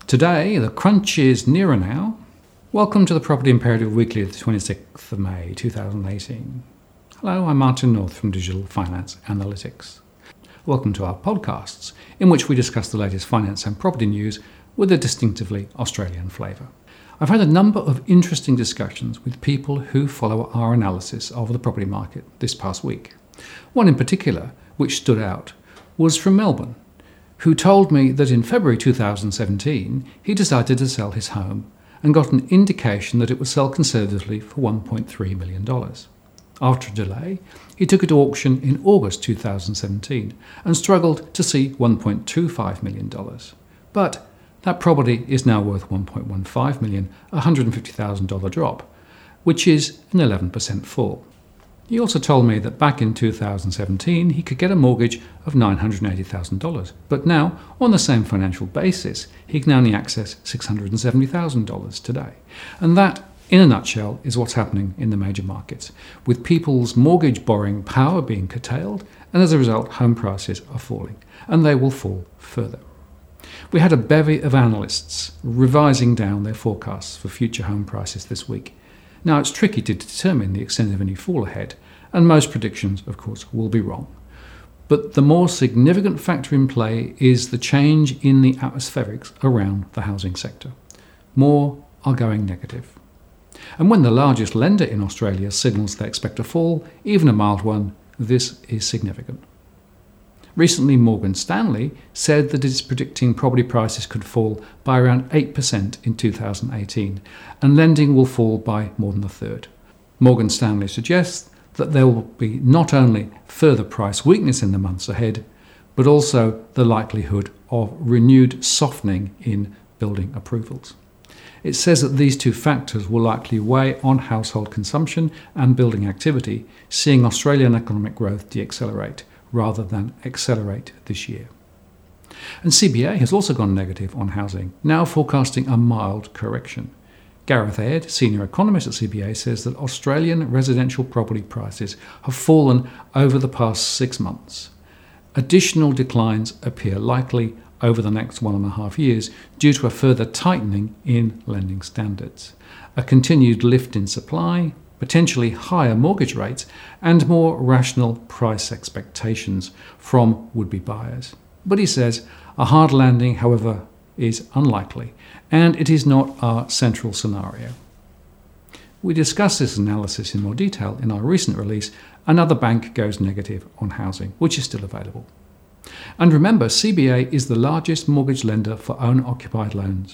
Today, the crunch is nearer now. Welcome to the Property Imperative Weekly of the 26th of May 2018. Hello, I'm Martin North from Digital Finance Analytics. Welcome to our podcasts, in which we discuss the latest finance and property news with a distinctively Australian flavour. I've had a number of interesting discussions with people who follow our analysis of the property market this past week. One in particular, which stood out, was from Melbourne, who told me that in February 2017 he decided to sell his home and got an indication that it would sell conservatively for $1.3 million. After a delay, he took it to auction in August 2017 and struggled to see $1.25 million. But that property is now worth $1.15 million, a $150,000 drop, which is an 11% fall. He also told me that back in 2017 he could get a mortgage of $980,000, but now, on the same financial basis, he can only access $670,000 today. And that, in a nutshell, is what's happening in the major markets, with people's mortgage borrowing power being curtailed, and as a result, home prices are falling, and they will fall further. We had a bevy of analysts revising down their forecasts for future home prices this week. Now, it's tricky to determine the extent of any fall ahead, and most predictions, of course, will be wrong. But the more significant factor in play is the change in the atmospherics around the housing sector. More are going negative. And when the largest lender in Australia signals they expect a fall, even a mild one, this is significant. Recently, Morgan Stanley said that it is predicting property prices could fall by around 8% in 2018, and lending will fall by more than a third. Morgan Stanley suggests that there will be not only further price weakness in the months ahead, but also the likelihood of renewed softening in building approvals. It says that these two factors will likely weigh on household consumption and building activity, seeing Australian economic growth decelerate rather than accelerate this year. And CBA has also gone negative on housing, now forecasting a mild correction. Gareth Aird, senior economist at CBA, says that Australian residential property prices have fallen over the past 6 months. Additional declines appear likely over the next 1.5 years due to a further tightening in lending standards, a continued lift in supply, potentially higher mortgage rates, and more rational price expectations from would-be buyers. But he says a hard landing, however, is unlikely, and it is not our central scenario. We discuss this analysis in more detail in our recent release, Another Bank Goes Negative on Housing, which is still available. And remember, CBA is the largest mortgage lender for owner-occupied loans.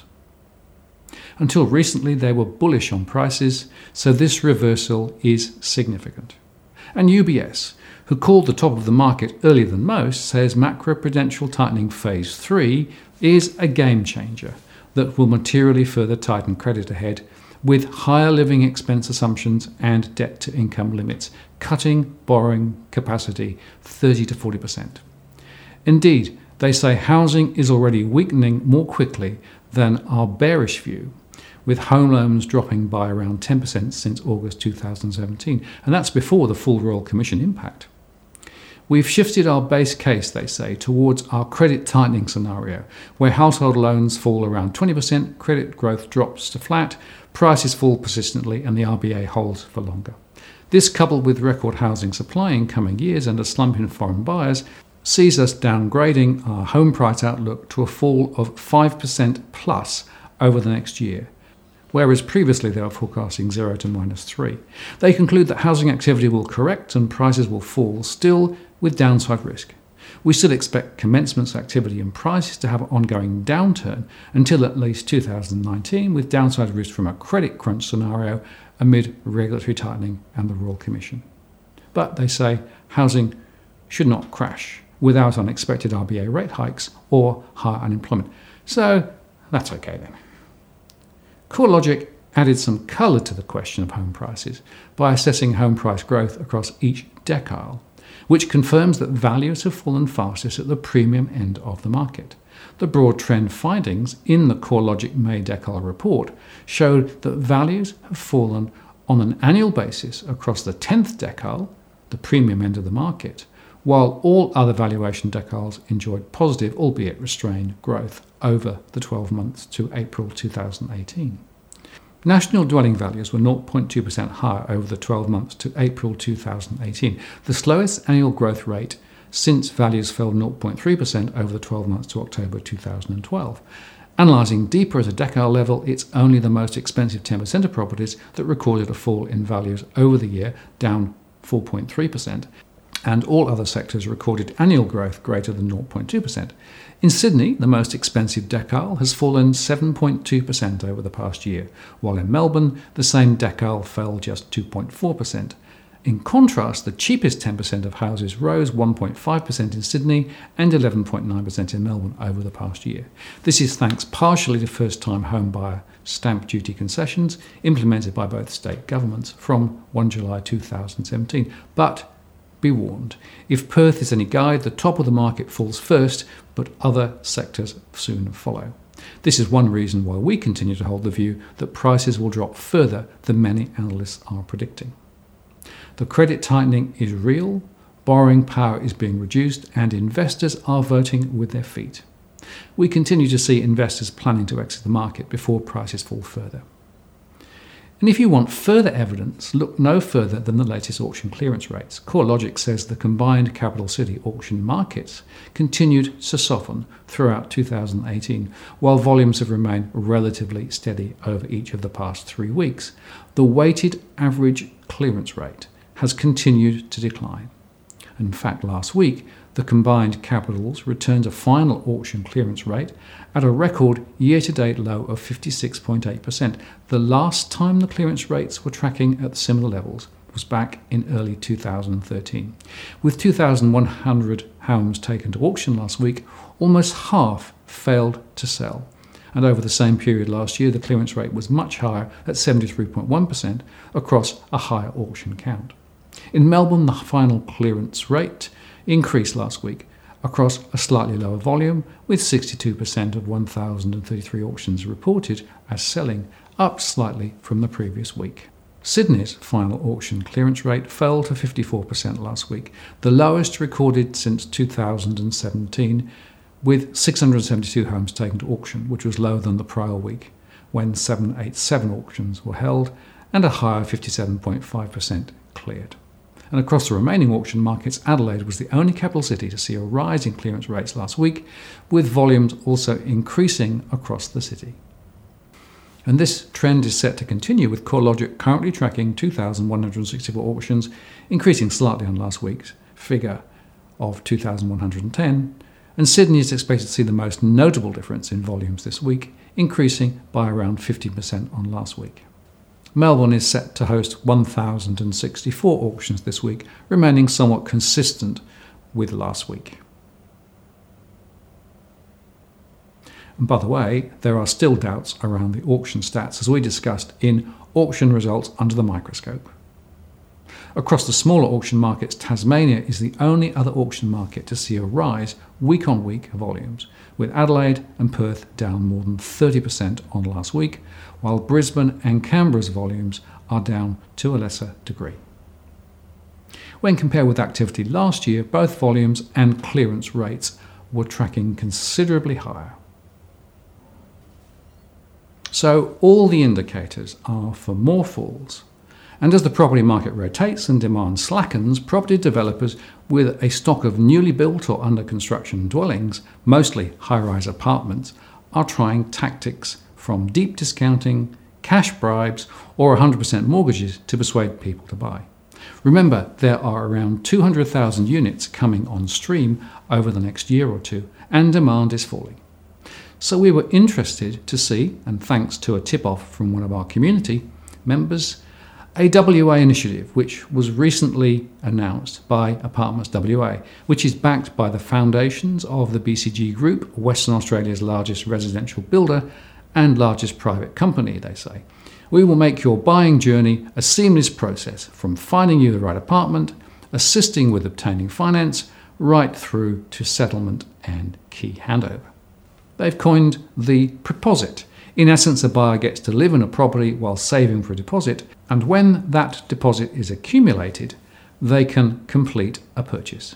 Until recently, they were bullish on prices, so this reversal is significant. And UBS, who called the top of the market earlier than most, says macroprudential tightening phase 3 is a game changer that will materially further tighten credit ahead, with higher living expense assumptions and debt-to-income limits, cutting borrowing capacity 30 to 40%. Indeed, they say housing is already weakening more quickly than our bearish view, with home loans dropping by around 10% since August 2017, and that's before the full Royal Commission impact. We've shifted our base case, they say, towards our credit tightening scenario, where household loans fall around 20%, credit growth drops to flat, prices fall persistently, and the RBA holds for longer. This, coupled with record housing supply in coming years and a slump in foreign buyers, sees us downgrading our home price outlook to a fall of 5% plus over the next year, whereas previously they were forecasting 0 to -3. They conclude that housing activity will correct and prices will fall, still with downside risk. We still expect commencements activity and prices to have an ongoing downturn until at least 2019, with downside risk from a credit crunch scenario amid regulatory tightening and the Royal Commission. But they say housing should not crash without unexpected RBA rate hikes or higher unemployment. So that's okay then. CoreLogic added some colour to the question of home prices by assessing home price growth across each decile, which confirms that values have fallen fastest at the premium end of the market. The broad trend findings in the CoreLogic May decile report showed that values have fallen on an annual basis across the 10th decile, the premium end of the market, while all other valuation deciles enjoyed positive, albeit restrained, growth over the 12 months to April 2018. National dwelling values were 0.2% higher over the 12 months to April 2018, the slowest annual growth rate since values fell 0.3% over the 12 months to October 2012. Analysing deeper at a decile level, it's only the most expensive 10% of properties that recorded a fall in values over the year, down 4.3%, and all other sectors recorded annual growth greater than 0.2%. In Sydney, the most expensive decile has fallen 7.2% over the past year, while in Melbourne, the same decile fell just 2.4%. In contrast, the cheapest 10% of houses rose 1.5% in Sydney and 11.9% in Melbourne over the past year. This is thanks partially to first-time home buyer stamp duty concessions implemented by both state governments from 1 July 2017. But be warned, if Perth is any guide, the top of the market falls first, but other sectors soon follow. This is one reason why we continue to hold the view that prices will drop further than many analysts are predicting. The credit tightening is real, borrowing power is being reduced, and investors are voting with their feet. We continue to see investors planning to exit the market before prices fall further. And if you want further evidence, look no further than the latest auction clearance rates. CoreLogic says the combined capital city auction markets continued to soften throughout 2018, while volumes have remained relatively steady over each of the past 3 weeks. The weighted average clearance rate has continued to decline. In fact, last week, the combined capitals returned a final auction clearance rate at a record year-to-date low of 56.8%. The last time the clearance rates were tracking at similar levels was back in early 2013. With 2,100 homes taken to auction last week, almost half failed to sell. And over the same period last year, the clearance rate was much higher at 73.1% across a higher auction count. In Melbourne, the final clearance rate increased last week across a slightly lower volume, with 62% of 1,033 auctions reported as selling, up slightly from the previous week. Sydney's final auction clearance rate fell to 54% last week, the lowest recorded since 2017, with 672 homes taken to auction, which was lower than the prior week, when 787 auctions were held and a higher 57.5% cleared. And across the remaining auction markets, Adelaide was the only capital city to see a rise in clearance rates last week, with volumes also increasing across the city. And this trend is set to continue, with CoreLogic currently tracking 2,164 auctions, increasing slightly on last week's figure of 2,110, and Sydney is expected to see the most notable difference in volumes this week, increasing by around 50% on last week. Melbourne is set to host 1,064 auctions this week, remaining somewhat consistent with last week. And by the way, there are still doubts around the auction stats, as we discussed in Auction Results Under the Microscope. Across the smaller auction markets, Tasmania is the only other auction market to see a rise week-on-week volumes, with Adelaide and Perth down more than 30% on last week, while Brisbane and Canberra's volumes are down to a lesser degree. When compared with activity last year, both volumes and clearance rates were tracking considerably higher. So all the indicators are for more falls. And as the property market rotates and demand slackens, property developers with a stock of newly built or under construction dwellings, mostly high-rise apartments, are trying tactics from deep discounting, cash bribes, or 100% mortgages to persuade people to buy. Remember, there are around 200,000 units coming on stream over the next year or two, and demand is falling. So we were interested to see, and thanks to a tip-off from one of our community members, a WA initiative which was recently announced by Apartments WA, which is backed by the foundations of the BCG Group, Western Australia's largest residential builder and largest private company, they say. We will make your buying journey a seamless process, from finding you the right apartment, assisting with obtaining finance, right through to settlement and key handover. They've coined the Proposit. In essence, a buyer gets to live in a property while saving for a deposit, and when that deposit is accumulated, they can complete a purchase.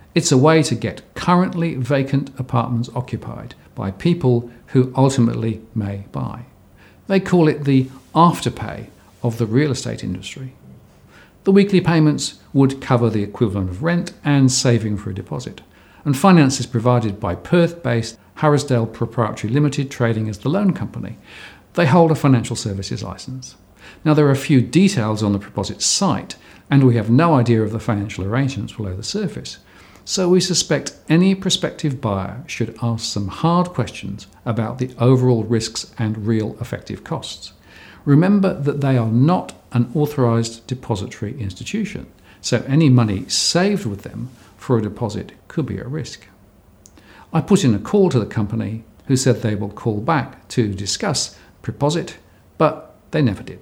It's a way to get currently vacant apartments occupied by people who ultimately may buy. They call it the afterpay of the real estate industry. The weekly payments would cover the equivalent of rent and saving for a deposit, and finance is provided by Perth-based Harrisdale Proprietary Limited, trading as the loan company. They hold a financial services licence. Now, there are a few details on the Proposit site, and we have no idea of the financial arrangements below the surface. So we suspect any prospective buyer should ask some hard questions about the overall risks and real effective costs. Remember that they are not an authorised depository institution, so any money saved with them for a deposit could be at risk. I put in a call to the company, who said they will call back to discuss Proposit, but they never did.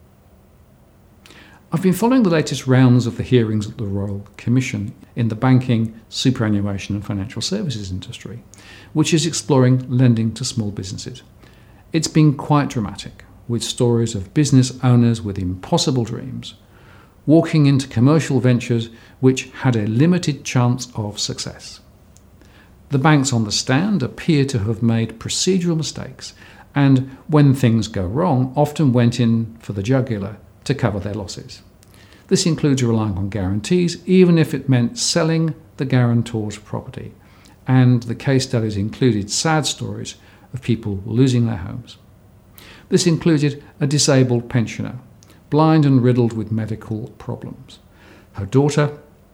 I've been following the latest rounds of the hearings at the Royal Commission in the banking, superannuation and financial services industry, which is exploring lending to small businesses. It's been quite dramatic, with stories of business owners with impossible dreams walking into commercial ventures which had a limited chance of success. The banks on the stand appear to have made procedural mistakes, and when things go wrong, often went in for the jugular to cover their losses. This includes relying on guarantees, even if it meant selling the guarantor's property, and the case studies included sad stories of people losing their homes. This included a disabled pensioner, blind and riddled with medical problems, her daughter,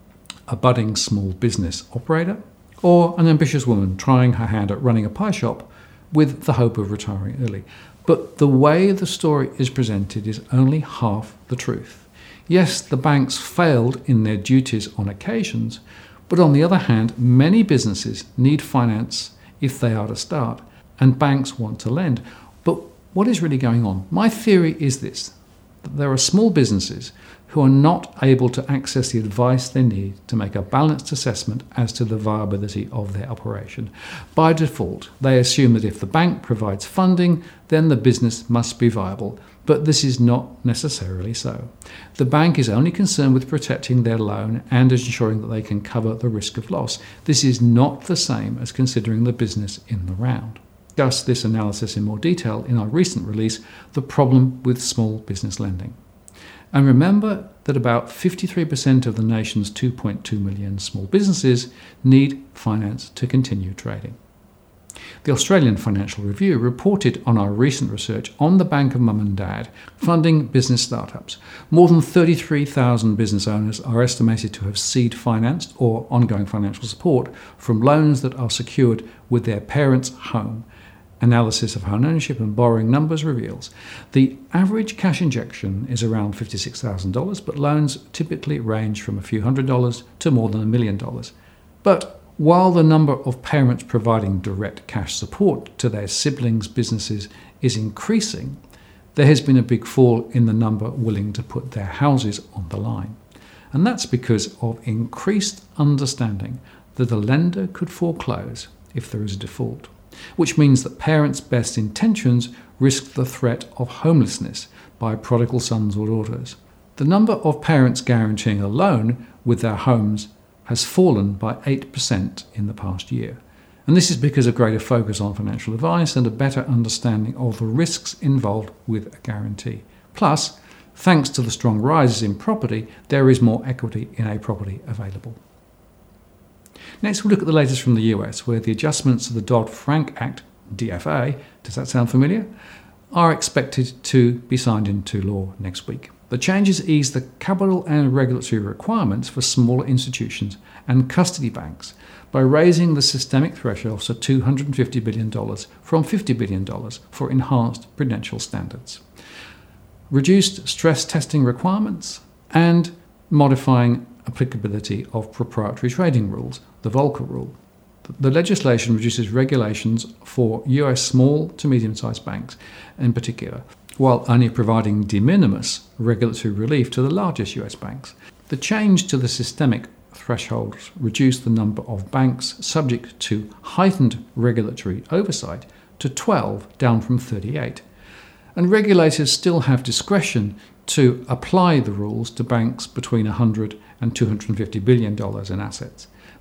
a budding small business operator, or an ambitious woman trying her hand at running a pie shop with the hope of retiring early. But the way the story is presented is only half the truth. Yes, the banks failed in their duties on occasions, but on the other hand, many businesses need finance if they are to start, and banks want to lend. But what is really going on? My theory is this, that there are small businesses who are not able to access the advice they need to make a balanced assessment as to the viability of their operation. By default, they assume that if the bank provides funding, then the business must be viable. But this is not necessarily so. The bank is only concerned with protecting their loan and ensuring that they can cover the risk of loss. This is not the same as considering the business in the round. Discuss this analysis in more detail in our recent release, The Problem with Small Business Lending. And remember that about 53% of the nation's 2.2 million small businesses need finance to continue trading. The Australian Financial Review reported on our recent research on the Bank of Mum and Dad funding business startups. More than 33,000 business owners are estimated to have seed financed or ongoing financial support from loans that are secured with their parents' home. Analysis of home ownership and borrowing numbers reveals the average cash injection is around $56,000, but loans typically range from a few $100s to more than $1 million. But while the number of parents providing direct cash support to their siblings' businesses is increasing, there has been a big fall in the number willing to put their houses on the line. And that's because of increased understanding that the lender could foreclose if there is a default, which means that parents' best intentions risk the threat of homelessness by prodigal sons or daughters. The number of parents guaranteeing a loan with their homes has fallen by 8% in the past year. And this is because of greater focus on financial advice and a better understanding of the risks involved with a guarantee. Plus, thanks to the strong rises in property, there is more equity in a property available. Next, we'll look at the latest from the US, where the adjustments to the Dodd-Frank Act, DFA, does that sound familiar, are expected to be signed into law next week. The changes ease the capital and regulatory requirements for smaller institutions and custody banks by raising the systemic thresholds to $250 billion from $50 billion for enhanced prudential standards, reduced stress testing requirements, and modifying applicability of proprietary trading rules, the Volcker rule. The legislation reduces regulations for US small to medium-sized banks in particular, while only providing de minimis regulatory relief to the largest US banks. The change to the systemic thresholds reduced the number of banks subject to heightened regulatory oversight to 12, down from 38. And regulators still have discretion to apply the rules to banks between $100 and $250 billion in assets.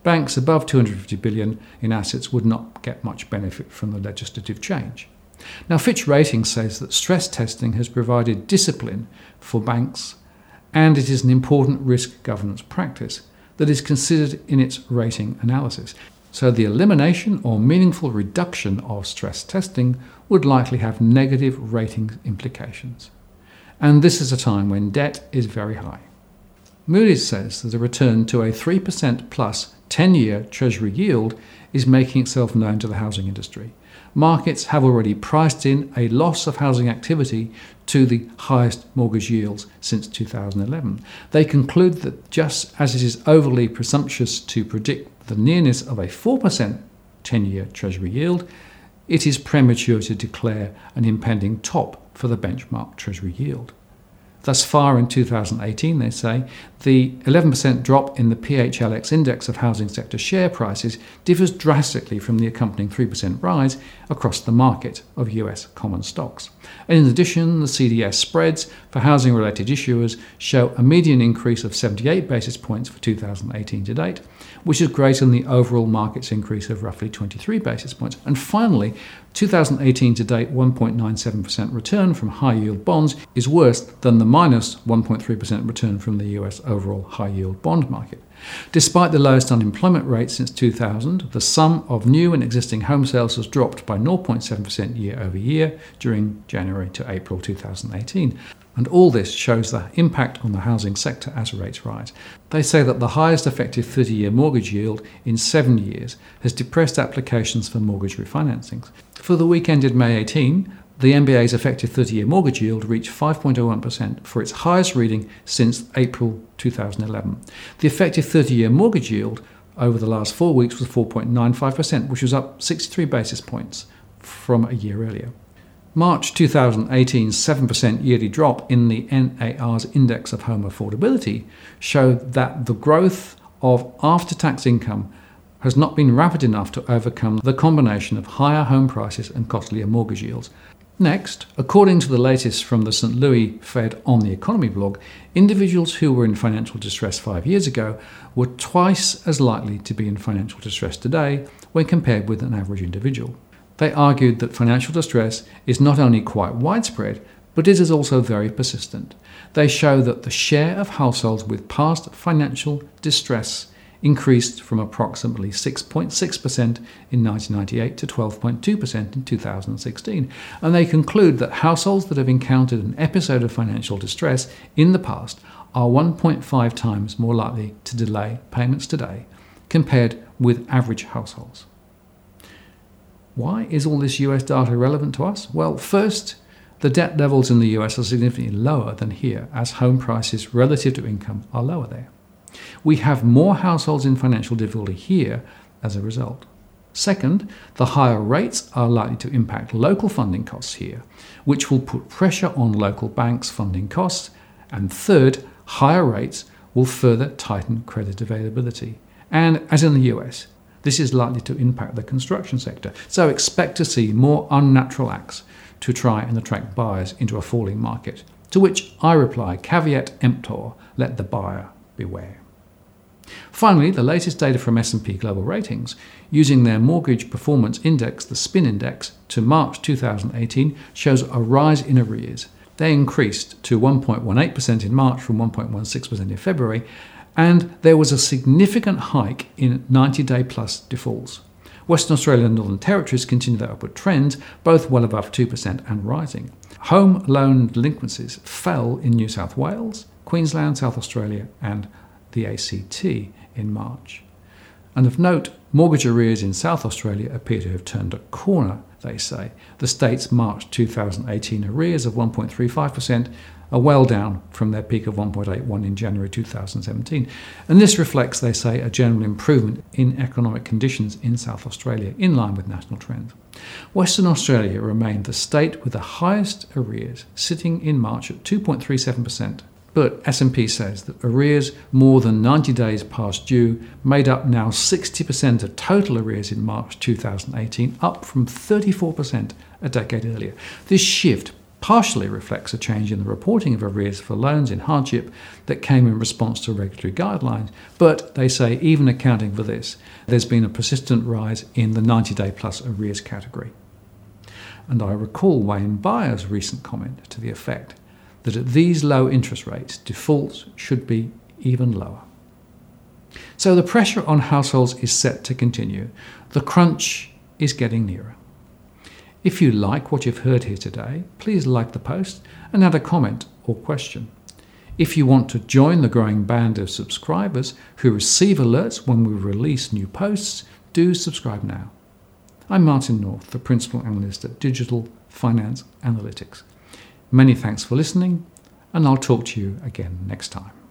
Banks above 250 billion in assets would not get much benefit from the legislative change. Now, Fitch Ratings says that stress testing has provided discipline for banks, and it is an important risk governance practice that is considered in its rating analysis. So the elimination or meaningful reduction of stress testing would likely have negative rating implications. And this is a time when debt is very high. Moody's says that a return to a 3% plus 10-year Treasury yield is making itself known to the housing industry. Markets have already priced in a loss of housing activity to the highest mortgage yields since 2011. They conclude that just as it is overly presumptuous to predict the nearness of a 4% 10-year Treasury yield, it is premature to declare an impending top for the benchmark Treasury yield. Thus far in 2018, they say, the 11% drop in the PHLX index of housing sector share prices differs drastically from the accompanying 3% rise across the market of US common stocks. And in addition, the CDS spreads for housing-related issuers show a median increase of 78 basis points for 2018 to date, which is greater than the overall market's increase of roughly 23 basis points. And finally, 2018 to date 1.97% return from high-yield bonds is worse than the minus 1.3% return from the US overall high-yield bond market. Despite the lowest unemployment rate since 2000, the sum of new and existing home sales has dropped by 0.7% year over year during January to April 2018. And all this shows the impact on the housing sector as rates rise. They say that the highest effective 30-year mortgage yield in 7 years has depressed applications for mortgage refinancings. For the week ended May 18, the MBA's effective 30-year mortgage yield reached 5.01% for its highest reading since April 2011. The effective 30-year mortgage yield over the last 4 weeks was 4.95%, which was up 63 basis points from a year earlier. March 2018's 7% yearly drop in the NAR's index of home affordability showed that the growth of after-tax income has not been rapid enough to overcome the combination of higher home prices and costlier mortgage yields. Next, according to the latest from the St. Louis Fed on the Economy blog, individuals who were in financial distress 5 years ago were twice as likely to be in financial distress today when compared with an average individual. They argued that financial distress is not only quite widespread, but it is also very persistent. They show that the share of households with past financial distress increased from approximately 6.6% in 1998 to 12.2% in 2016. And they conclude that households that have encountered an episode of financial distress in the past are 1.5 times more likely to delay payments today compared with average households. Why is all this US data relevant to us? Well, first, the debt levels in the US are significantly lower than here, as home prices relative to income are lower there. We have more households in financial difficulty here as a result. Second, the higher rates are likely to impact local funding costs here, which will put pressure on local banks' funding costs. And third, higher rates will further tighten credit availability. And as in the US, this is likely to impact the construction sector. So expect to see more unnatural acts to try and attract buyers into a falling market. To which I reply, caveat emptor, let the buyer beware. Finally, the latest data from S&P Global Ratings, using their mortgage performance index, the SPIN index, to March 2018, shows a rise in arrears. They increased to 1.18% in March from 1.16% in February, and there was a significant hike in 90-day plus defaults. Western Australia and Northern Territories continue their upward trends, both well above 2% and rising. Home loan delinquencies fell in New South Wales, Queensland, South Australia, and the ACT in March. And of note, mortgage arrears in South Australia appear to have turned a corner, they say. The state's March 2018 arrears of 1.35% are well down from their peak of 1.81 in January 2017. And this reflects, they say, a general improvement in economic conditions in South Australia, in line with national trends. Western Australia remained the state with the highest arrears, sitting in March at 2.37%. But S&P says that arrears more than 90 days past due made up now 60% of total arrears in March 2018, up from 34% a decade earlier. This shift partially reflects a change in the reporting of arrears for loans in hardship that came in response to regulatory guidelines. But they say, even accounting for this, there's been a persistent rise in the 90-day plus arrears category. And I recall Wayne Byers' recent comment to the effect that at these low interest rates, defaults should be even lower. So the pressure on households is set to continue. The crunch is getting nearer. If you like what you've heard here today, please like the post and add a comment or question. If you want to join the growing band of subscribers who receive alerts when we release new posts, do subscribe now. I'm Martin North, the Principal Analyst at Digital Finance Analytics. Many thanks for listening, and I'll talk to you again next time.